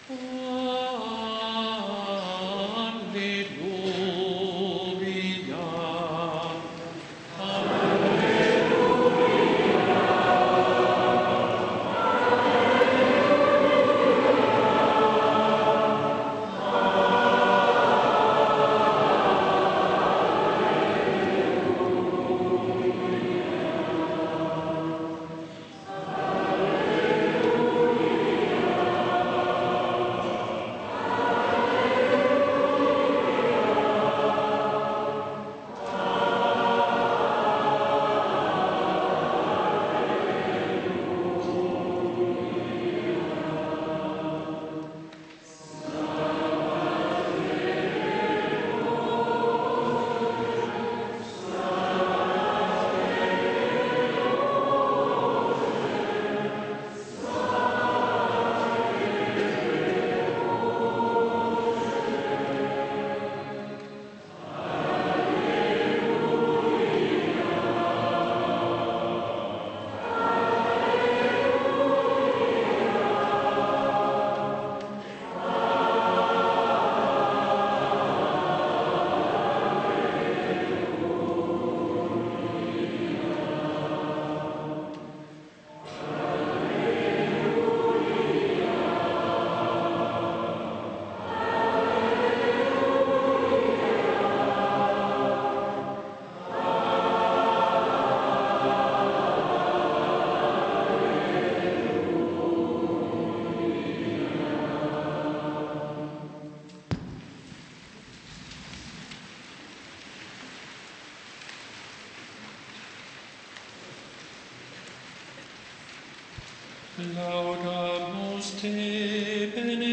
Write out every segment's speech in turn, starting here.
Laudamus te,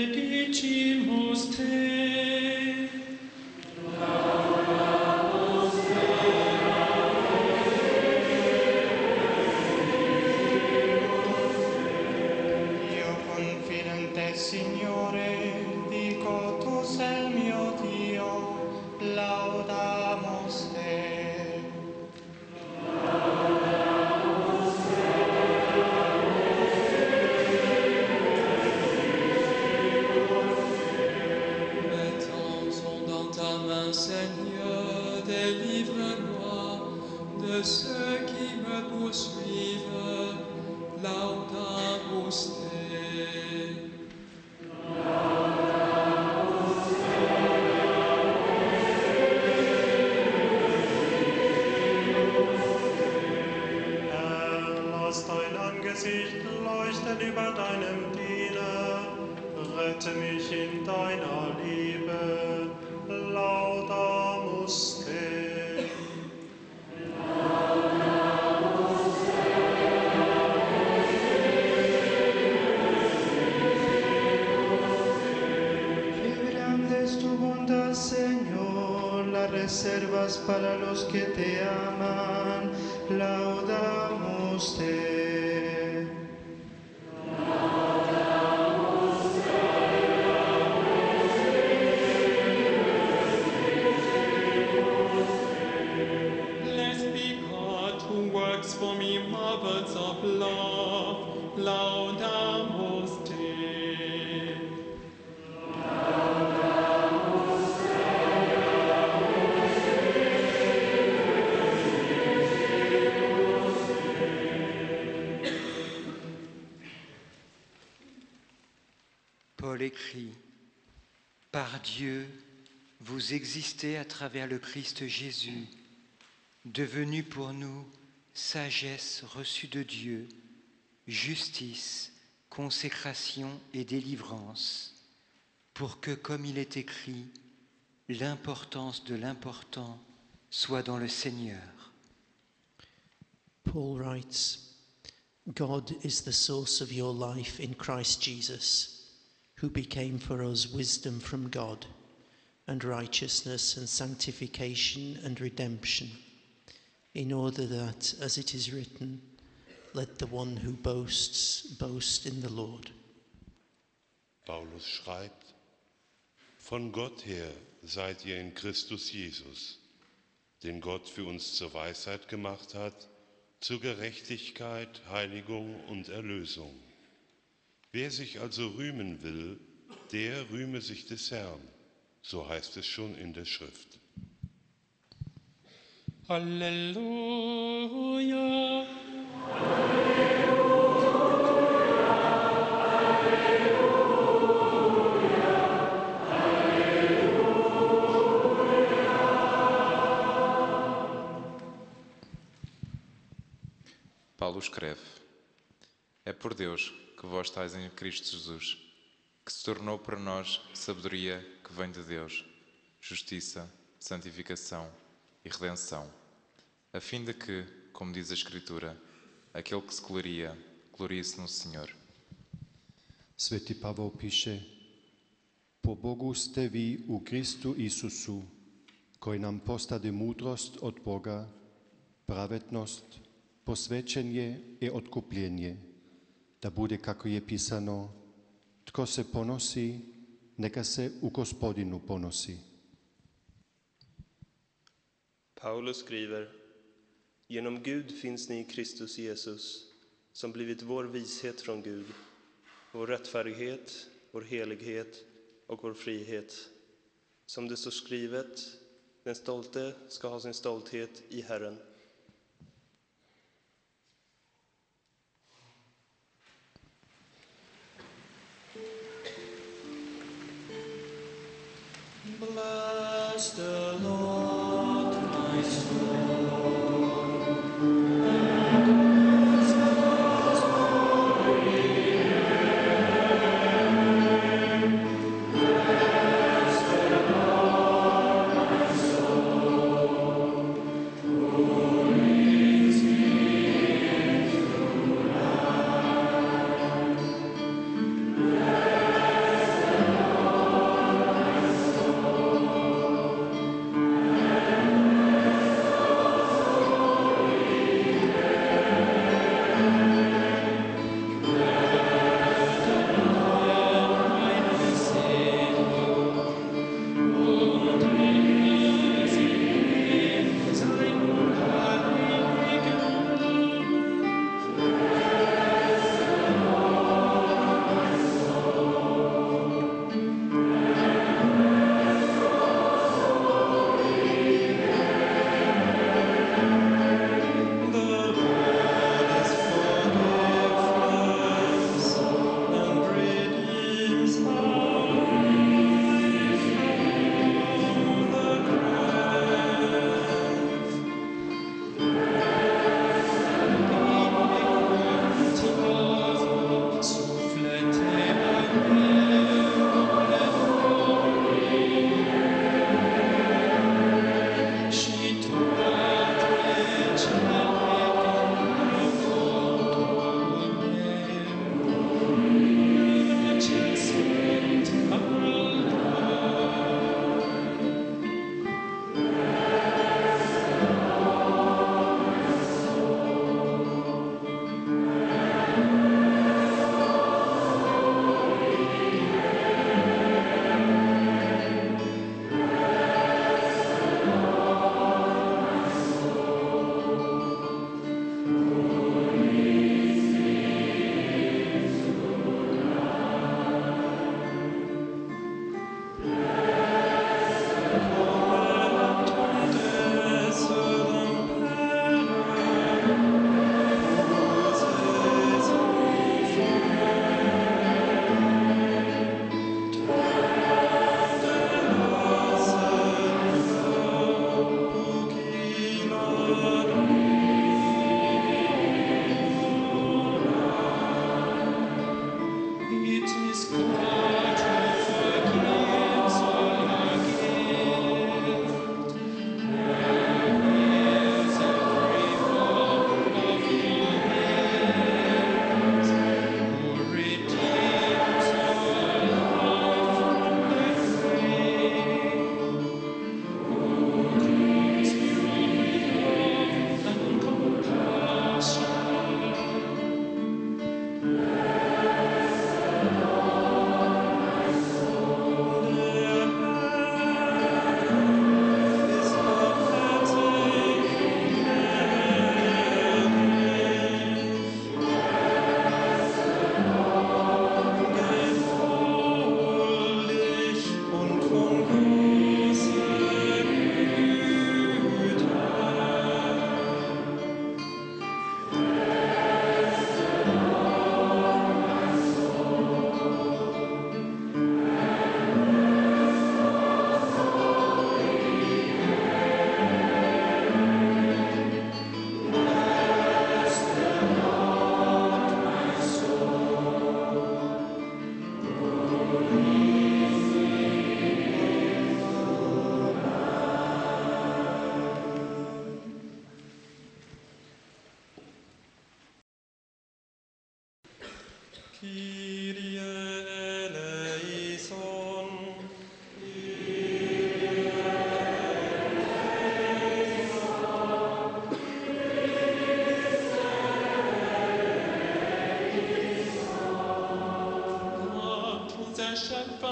benedicimus te. Laudamus te, Io confido in te, Signore, dico tu sei il mio Dio, laudamus te. mettons dans ta main, Seigneur, délivre-moi de ceux qui me poursuivent. Laudamus te. Lass dein Angesicht leuchten über deinem Diener, rette mich in deiner Liebe, laudamus te. Qué grande es tu bondad, Señor, la reservas para los que te aman, laudamus te. Blessed be God who works for me marvels of love. Laudamus te. Paul écrit: Par Dieu, vous existez à travers le Christ Jésus, devenu pour nous sagesse reçue de Dieu, justice, consécration et délivrance, pour que, comme il est écrit, l'importance de l'important soit dans le Seigneur. Paul writes, God is the source of your life in Christ Jesus, who became for us wisdom from God, and righteousness and sanctification and redemption, in order that, as it is written, let the one who boasts boast in the Lord. Paulus schreibt: Von Gott her seid ihr in Christus Jesus, den Gott für uns zur Weisheit gemacht hat, zur Gerechtigkeit, Heiligung und Erlösung. Wer sich also rühmen will, der rühme sich des Herrn. So heißt es schon in der Schrift. Halleluja. Paulo escreve: É por Deus que vós estáis em Cristo Jesus, que se tornou para nós sabedoria que vem de Deus, justiça, santificação e redenção, a fim de que, como diz a Escritura, aquele que se glorie-se no Senhor. Svätý Pavol píše: Po Bogu ste vi u Kristu Isusu, koji nam postade múdrosť od Boga, pravednosť, posvedčenie i odkupljenje, da bude, kako je pisano, tko se ponosi, neka se u Gospodinu ponosi. Paulus skriver: Genom Gud finns ni i Kristus Jesus, som blivit vår vishet från Gud, vår rättfärdighet, vår helighet och vår frihet. Som det står skrivet, den stolte ska ha sin stolthet i Herren. Bless the Lord, my soul.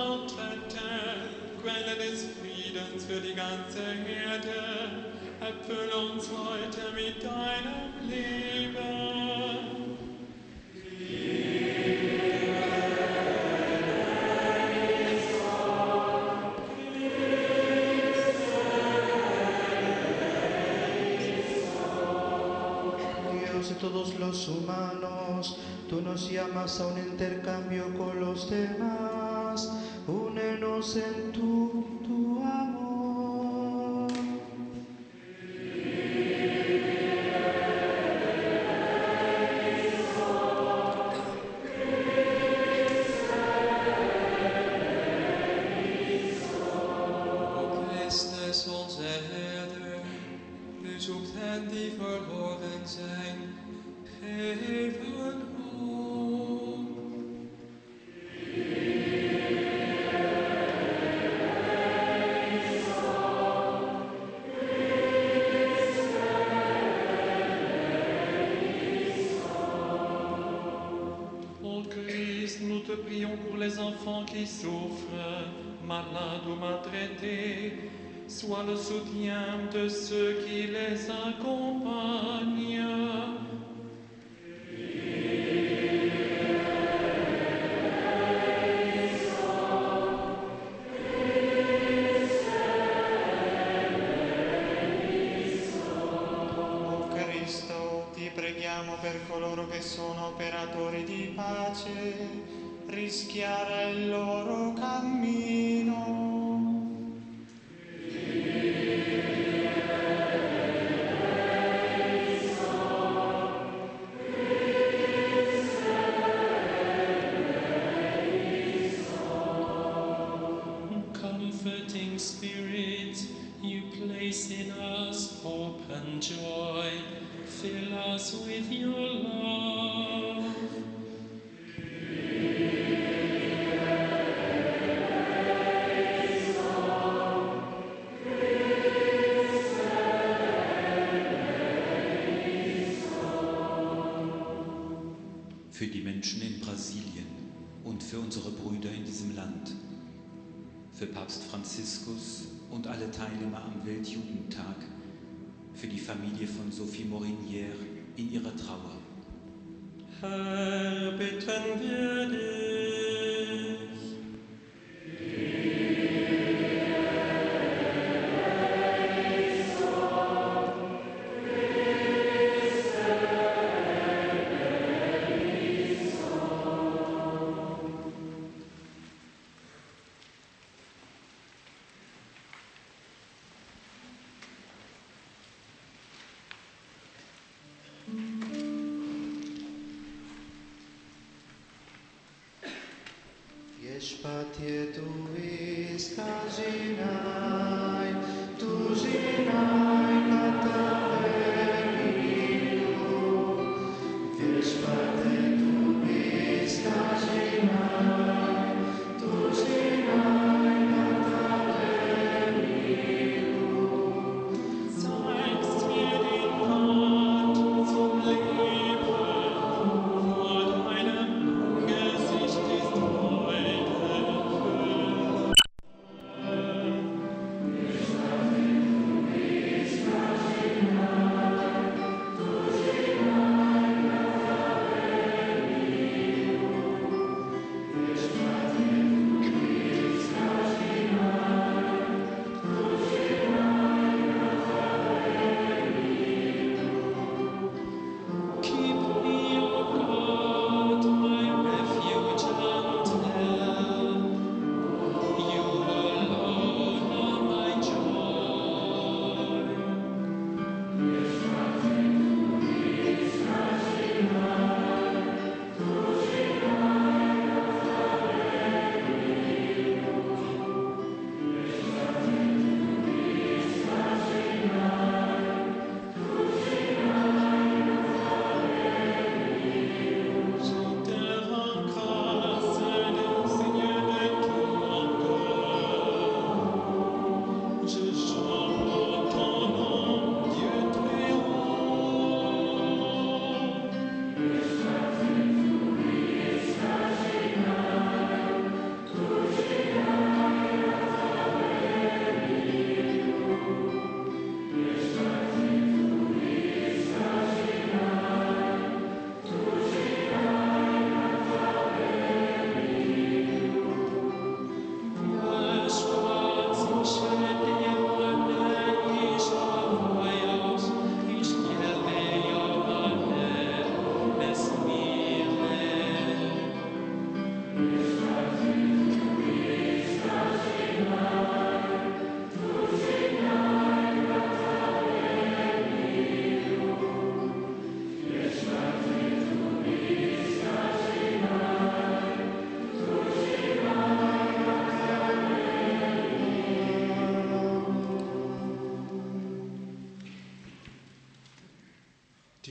Altstädte, Quelle des Friedens für die ganze Erde, erfülle uns heute mit deinem Leben. Dios de todos los humanos, tú nos llamas a un intercambio con los demás, únenos en tu amor. O Christus, onze Herder, u zoekt hen die verloren zijn, geef hun hoop. Ô Christ, nous te prions pour les enfants qui souffrent, malades ou maltraités. Sois le soutien de ceux qui les accompagnent. O Cristo, ti preghiamo per coloro che sono operatori di pace, rischiara il loro cammino. Comforting Spirit, you place in us hope and joy. Fill us with your love. Für die Menschen in Brasilien und für unsere Brüder in diesem Land, für Papst Franziskus und alle Teilnehmer am Weltjugendtag, für die Familie von Sophie Morinière in ihrer Trauer. Herr, bitten wir dich. Patie tuis casinai, tu sinai catavenico. Vies patie tuis casinai, tu sinai catavenico. Zeigst mir den Pfad zum Leben, vor deinem Angesicht ist Freude. Vies patie tuis casinai,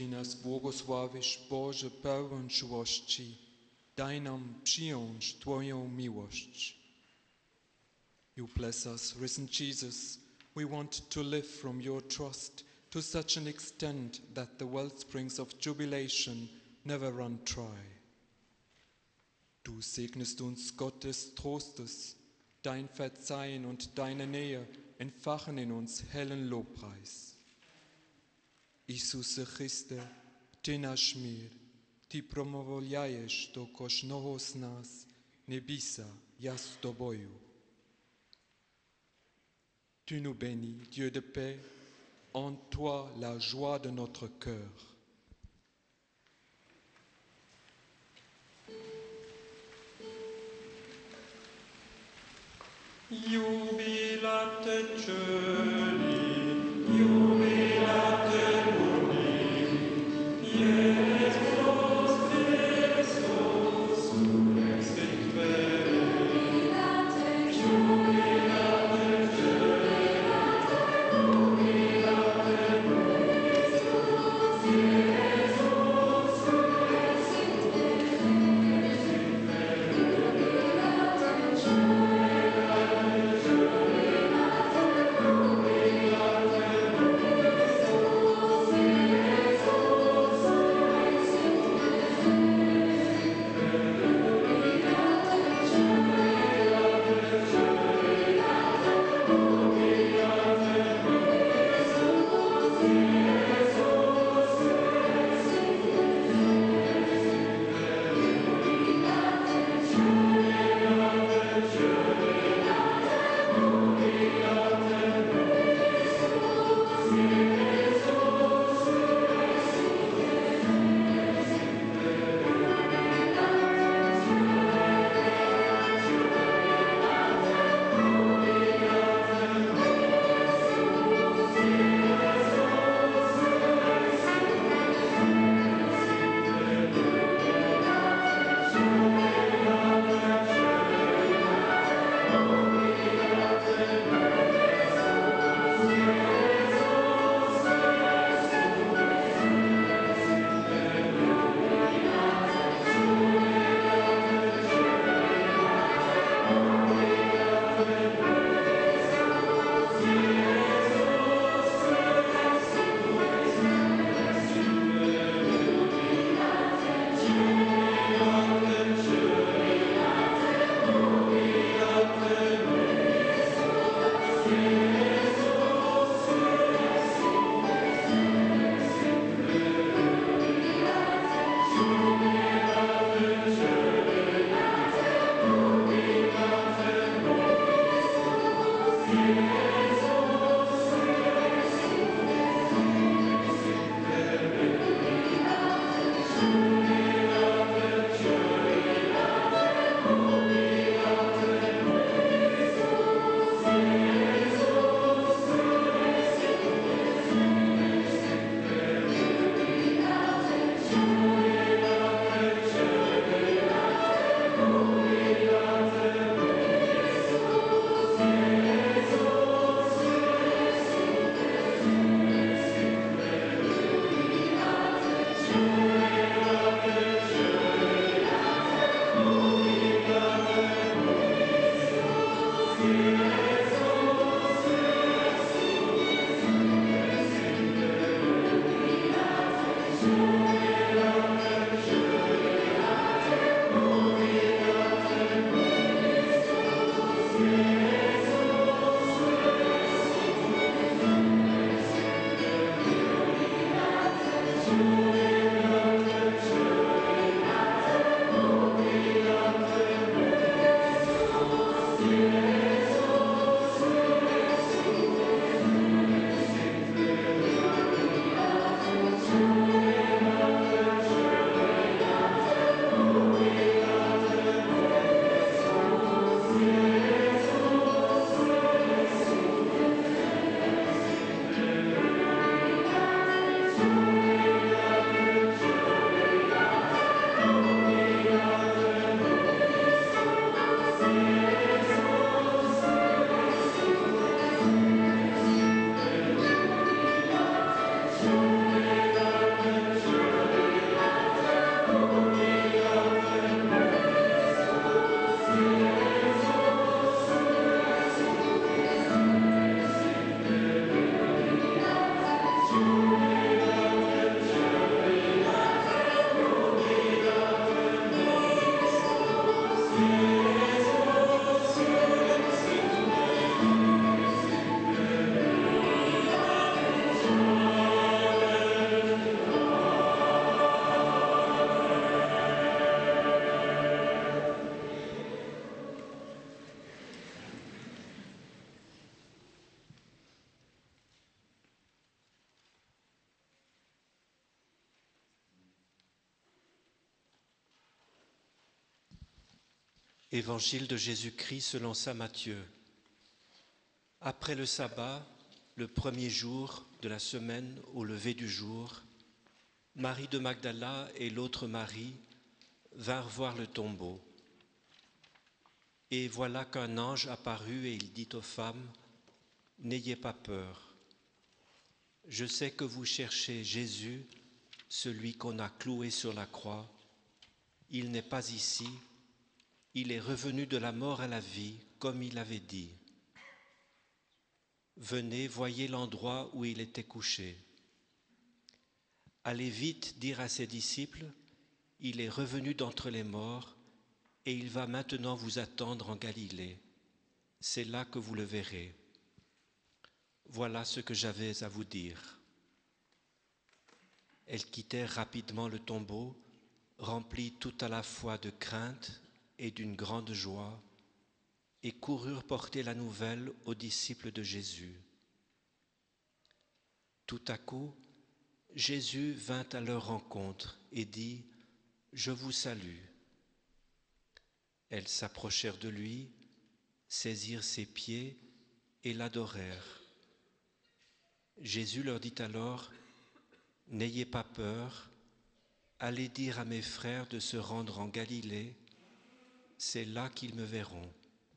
koji nas błogosławisz, Boże, pełen czułości, daj nam przyjąć Twoją miłość. You bless us, risen Jesus. We want to live from your trust to such an extent that the wellsprings of jubilation never run dry. Du segnest uns Gott des Trostes, dein Verzeihen und deine Nähe entfachen in uns hellen Lobpreis. Ісусе Христе, Ти наш мир, Ти промовляєш до кожного з нас, не бійся, я з тобою. Tu nous bénis, Dieu de paix, en toi la joie de notre cœur. Jubilate cieli, jubilate mundi, Jesus Christus, ex victere. Jubilate cieli, jubilate mundi, Jesus Christus, ex Évangile de Jésus-Christ selon saint Matthieu. Après le sabbat, le premier jour de la semaine au lever du jour, Marie de Magdala et l'autre Marie vinrent voir le tombeau. Et voilà qu'un ange apparut et il dit aux femmes, « N'ayez pas peur. Je sais que vous cherchez Jésus, celui qu'on a cloué sur la croix. Il n'est pas ici. Il est revenu de la mort à la vie, comme il avait dit. Venez, voyez l'endroit où il était couché. Allez vite dire à ses disciples, il est revenu d'entre les morts, et il va maintenant vous attendre en Galilée. C'est là que vous le verrez. Voilà ce que j'avais à vous dire. » Elles quittèrent rapidement le tombeau, remplies tout à la fois de crainte et d'une grande joie, et coururent porter la nouvelle aux disciples de Jésus. Tout à coup, Jésus vint à leur rencontre et dit, « Je vous salue. » Elles s'approchèrent de lui, saisirent ses pieds et l'adorèrent. Jésus leur dit alors, « N'ayez pas peur, allez dire à mes frères de se rendre en Galilée, c'est là qu'ils me verront. »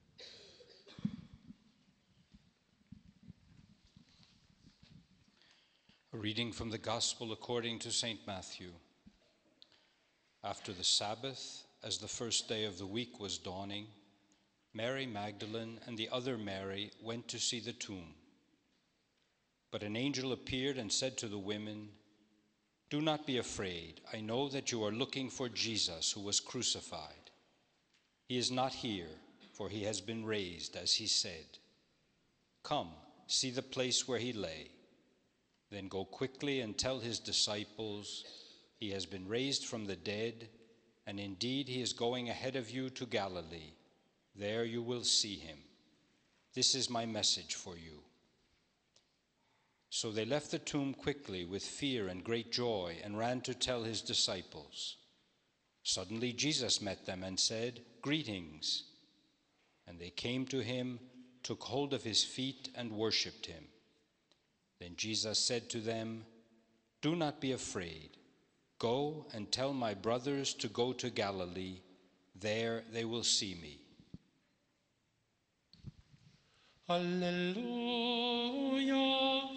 A reading from the Gospel according to St. Matthew. After the Sabbath, as the first day of the week was dawning, Mary Magdalene and the other Mary went to see the tomb. But an angel appeared and said to the women, "Do not be afraid. I know that you are looking for Jesus who was crucified. He is not here, for he has been raised, as he said. Come, see the place where he lay. Then go quickly and tell his disciples, he has been raised from the dead, and indeed he is going ahead of you to Galilee. There you will see him. This is my message for you." So they left the tomb quickly with fear and great joy and ran to tell his disciples. Suddenly Jesus met them and said, "Greetings." And they came to him, took hold of his feet and worshipped him. Then Jesus said to them, "Do not be afraid. Go and tell my brothers to go to Galilee. There they will see me." Alleluia.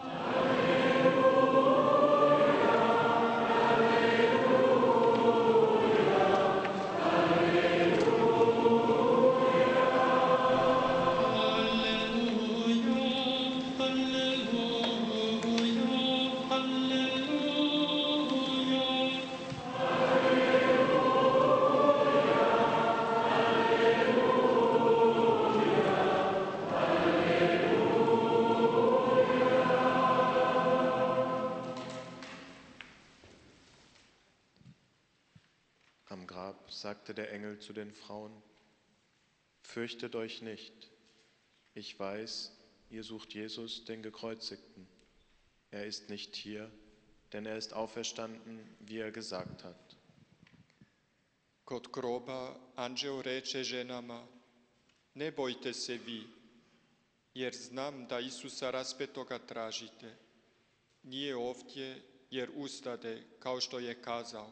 Am Grab sagte der Engel zu den Frauen, "Fürchtet euch nicht. Ich weiß, ihr sucht Jesus, den Gekreuzigten. Er ist nicht hier, denn er ist auferstanden, wie er gesagt hat." Kod groba anđeo reče ženama, "Ne bojte se vi, jer znam da Isusa raspetoga tražite. Nije ovdje, jer ustade, kao što je kazao."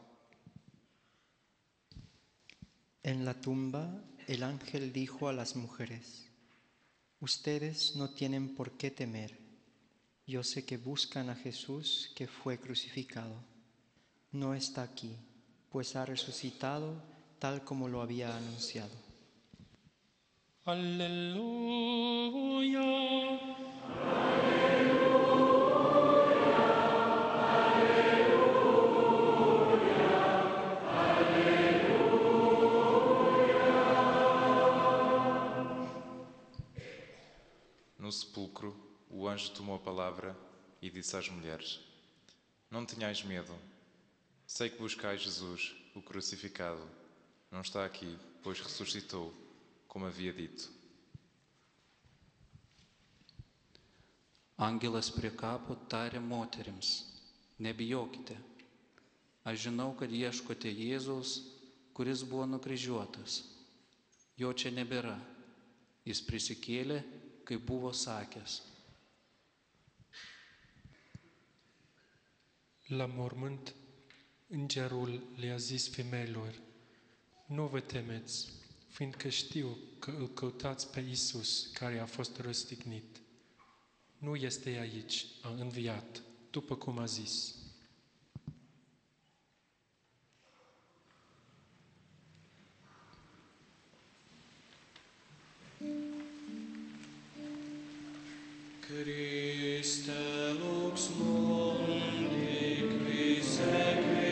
En la tumba, el ángel dijo a las mujeres, "Ustedes no tienen por qué temer. Yo sé que buscan a Jesús que fue crucificado. No está aquí, pues ha resucitado tal como lo había anunciado." Alleluia. No sepulcro, o anjo tomou a palavra e disse às mulheres: "Não tenhais medo. Sei que buscais Jesus, o crucificado. Não está aqui, pois ressuscitou, como havia dito." Angelas prie kapo tarė moterims, "Nebijokite. Aš žinau, kad ieškote Jėzaus, kuris buvo nukryžiuotas. jo čia nebėra. Jis prisikėlė, kaip buvo sakęs. La mormânt, îngerul le-a zis femeilor, nu vă temeți, fiindcă știu că îl căutați pe Iisus care a fost răstignit. Nu este aici, a înviat, după cum a zis. Christe lux mundi qui sequitur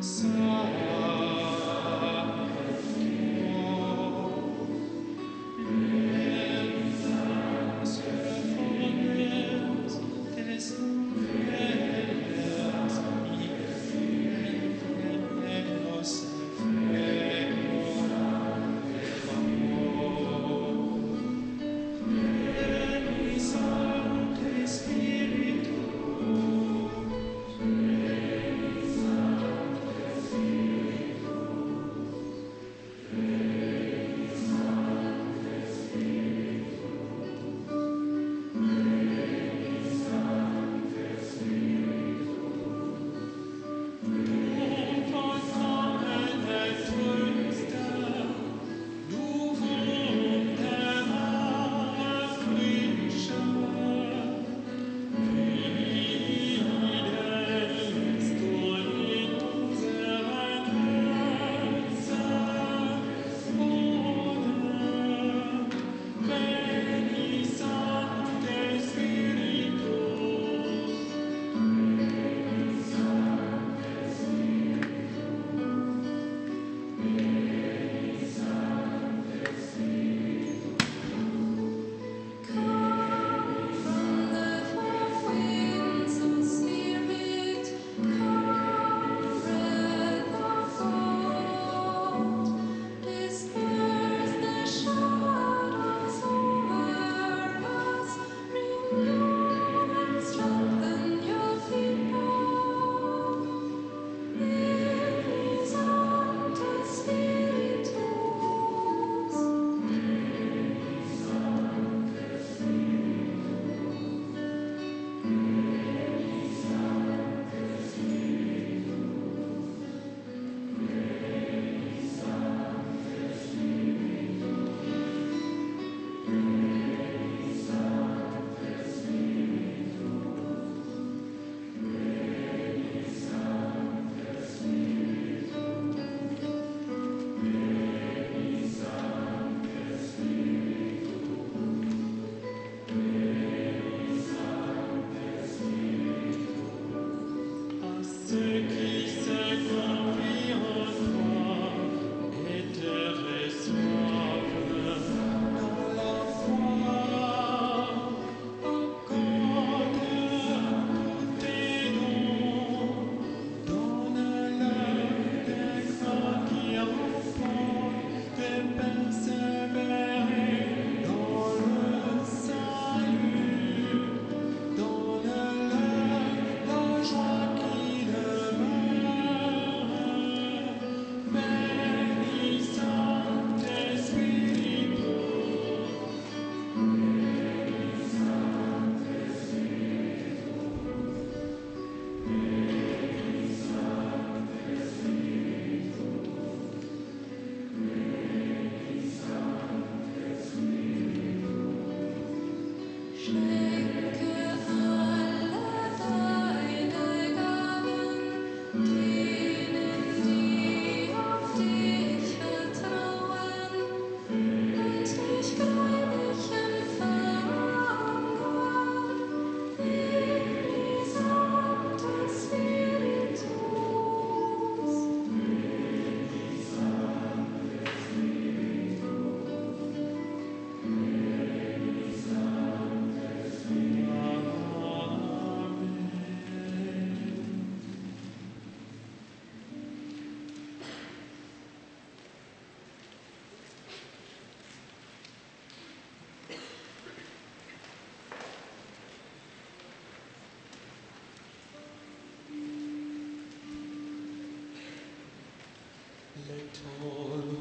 Let all